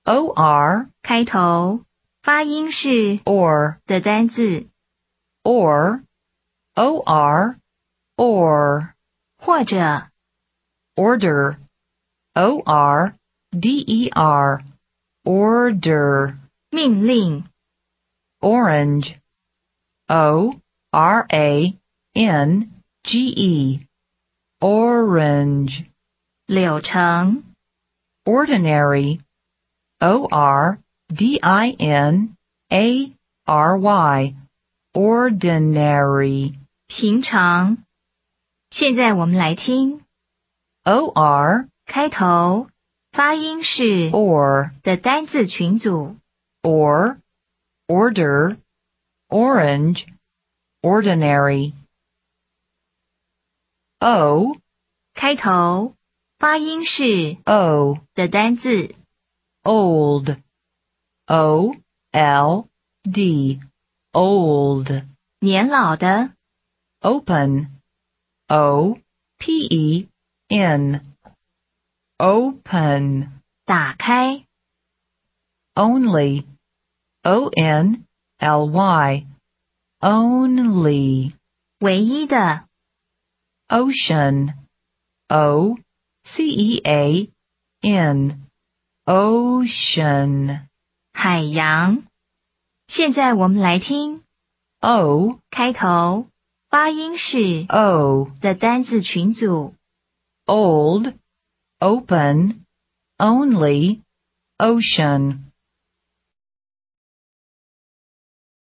or 开头发音是 or 的单字， or or 或者 order order order 命令， orange orange orange 柳橙， ordinary ordinary ordinary 平常。现在我们来听 or 开头发音是 or 的单字群组， or order orange ordinary o 开头发音是 o 的单字， old old old 年老的， open open open 打开， only only only 唯一的， ocean ocean ocean 海洋。现在我们来听 o 开头发音是 o 的单字群组， old open only ocean